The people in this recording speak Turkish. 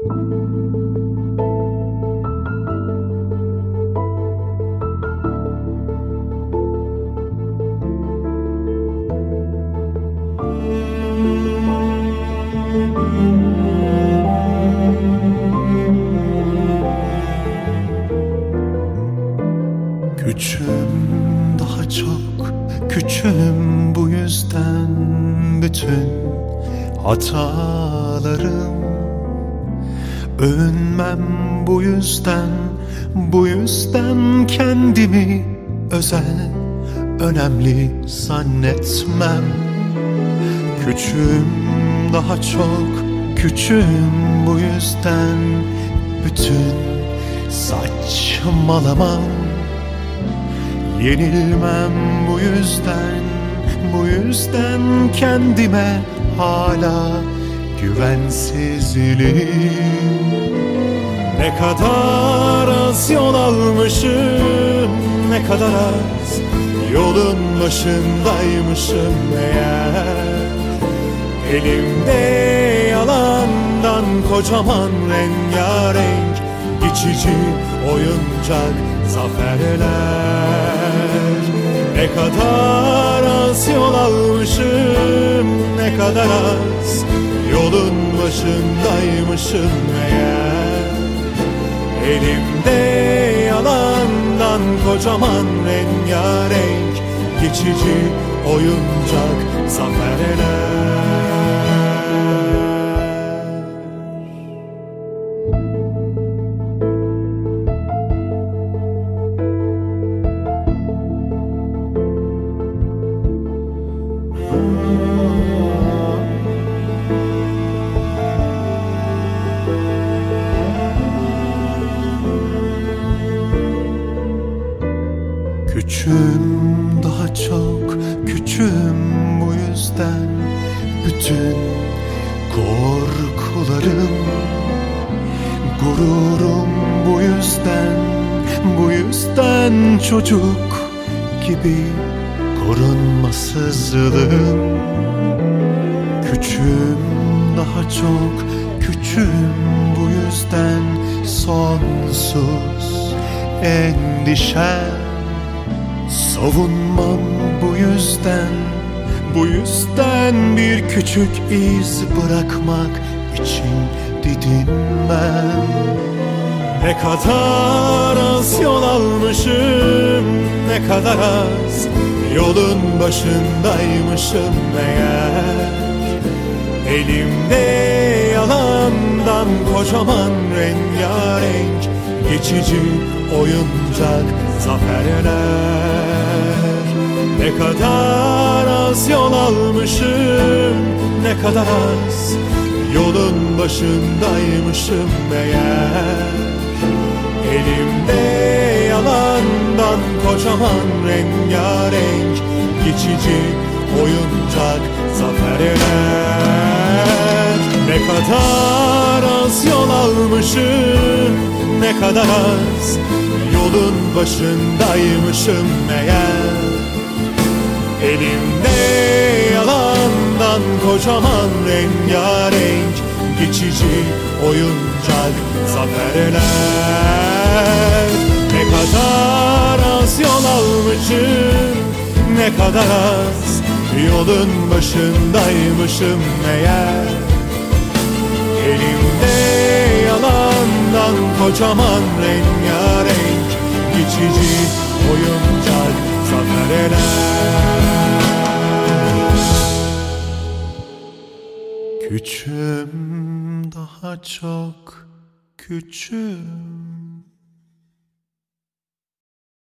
Küçüğüm, daha çok küçüğüm, bu yüzden bütün hatalarım. Övünmem bu yüzden kendimi özel, önemli zannetmem. Küçüğüm, daha çok küçüğüm, bu yüzden bütün saçmalamam. Yenilmem bu yüzden kendime hala güvensizliğim. Ne kadar az yol almışım, ne kadar az yolun başındaymışım meğer. Elimde yalandan kocaman rengarenk, geçici oyuncak zaferler. Ne kadar az yol almışım, ne kadar az yolun başındaymışım meğer. Elimde yalandan kocaman rengarenk, geçici oyuncak zaferler. Küçüğüm, daha çok küçüğüm, bu yüzden bütün korkularım. Gururum bu yüzden çocuk gibi korunmasızlığım. Küçüğüm, daha çok küçüğüm, bu yüzden sonsuz endişem. Savunmam bu yüzden bir küçük iz bırakmak için didinmem. Ne kadar az yol almışım, ne kadar az yolun başındaymışım meğer. Elimde yalandan kocaman rengarenk, geçici oyuncak zaferler. Ne kadar az yol almışım, ne kadar az yolun başındaymışım meğer. Elimde yalandan kocaman rengarenk, geçici oyuncak zaferler. Ne kadar az yol almışım, ne kadar az yolun başındaymışım meğer. Elimde yalandan kocaman rengarenk, geçici oyuncak zaferler. Ne kadar az yol almışım, ne kadar az yolun başındaymışım meğer. Elimde yalandan kocaman rengarenk, geçici oyuncak zaferler. Küçüğüm, daha çok küçüğüm.